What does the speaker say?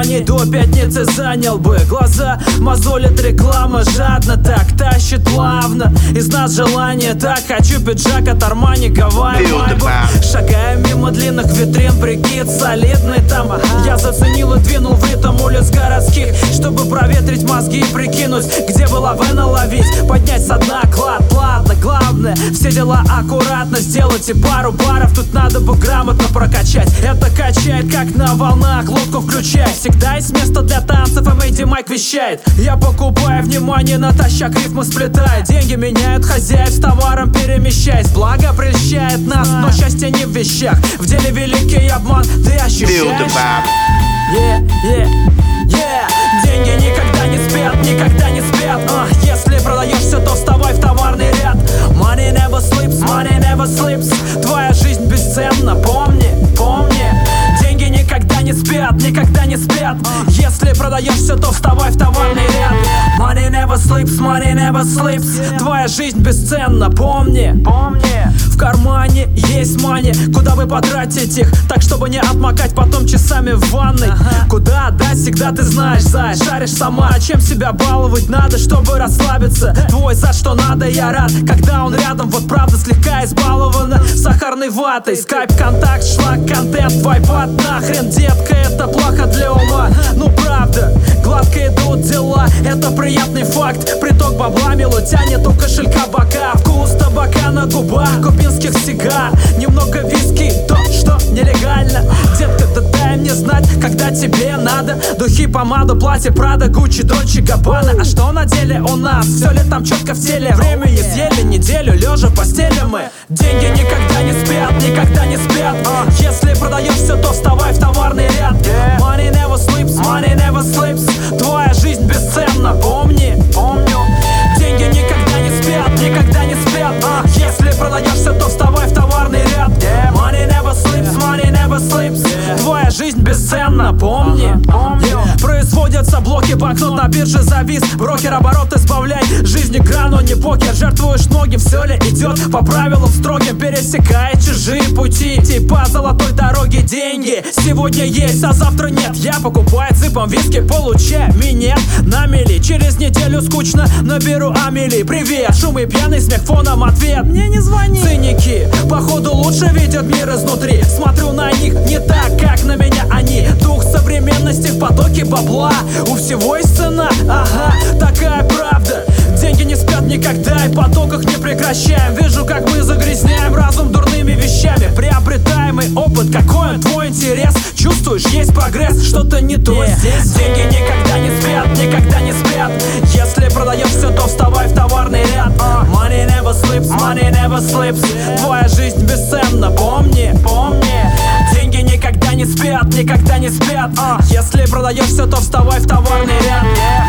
кармане до пятницы занял бы. Глаза мозолит реклама, жадно так тащит плавно. Из нас желание так, хочу пиджак от Армани, Гавайи, Майбах. Шагаем мимо длинных витрин, прикид солидный там. Я заценил и двинул в ритм улиц городских, чтобы проветрить мозги и прикинуть, где было вена ловить. Поднять со дна клад, ладно, главное все дела аккуратно сделать. И пару баров тут надо бы грамотно прокачать. Это качает, как на волнах, лодку включай. Всегда есть место для танцев, и Мэйди Майк вещает. Я покупаю внимание, натощак рифмы сплетает. Деньги меняют хозяев, с товаром перемещаясь. Благо прельщает нас, но счастье не в вещах. В деле великий обман, ты ощущаешь? Деньги никогда не спят, никогда не спят. Если продаешься, то вставай в товарный ряд. Money never sleeps, money never sleeps. Твоя жизнь бесценна, помни, помни. Деньги никогда не спят, никогда не спят. Если продаешься, то вставай в товарный ряд. Money never sleeps, money never sleeps. Твоя жизнь бесценна, помни, помни. В кармане есть мани, куда вы потратить их, так чтобы не отмокать потом часами в ванной. Куда отдать, всегда ты знаешь, зай. Шаришь сама, чем себя баловать надо, чтобы расслабиться. Твой за что надо, я рад, когда он рядом. Вот правда слегка избалована сахарной ватой. Скайп, контакт, шлак, контент, вайпад. Нахрен, детка, это плохо для ума. Ну правда, гладко идут дела, это приятный факт. Приток бабла мило тянет у кошелька бока. Вкус табака на губах, кубинских сигар. Немного виски, то, что нелегально. Детка, да дай мне знать, когда тебе надо. Духи, помаду, платье, Прада, Гуччи, Дольче, Габбана. А что на деле у нас? Все ли там четко в теле? Время не съели, неделю лежа в постели мы. Деньги никогда не спят, никогда не спят. Если продаешься, то вставай в товарный ряд. Money never sleeps, money never sleeps. Твоя жизнь бесценна, помни, помню. Деньги никогда не спят, никогда не спят. Если продаешься, то вставай в товарный ряд. Money never sleeps, money never sleeps. Твоя жизнь бесценна, помни, помни. Производятся блоки, банкнот на бирже завис. Брокер, оборот избавляй, жизни грану, не покер. Жертвуешь ноги, все ли идет по правилам строгим. Пересекая чужие пути, типа золотой дороги. Деньги сегодня есть, а завтра нет. Я покупаю цыпом виски, получаю минет на мели. Через неделю скучно, наберу Амели. Привет, шум и пьяный смех фоном ответ. Мне не звони. Циники, походу лучше видят мир изнутри. Смотрю на них не так, как на меня они. Дух современности в потоке бабла. У всего есть цена, ага, такая правда. Деньги не спят никогда, и поток их не прекращаем. Вижу, как мы загрязняем разум дурными вещами. Приобретаемый опыт, какой он твой интерес? Чувствуешь, есть прогресс, что-то не то здесь. Деньги никогда не спят, никогда не спят. Если продаешься, то вставай в товарный ряд. Money never sleeps, money never sleeps. Твоя жизнь бесценна, помни, помни. Деньги никогда не спят, никогда не спят. Если продаешься, то вставай в товарный ряд.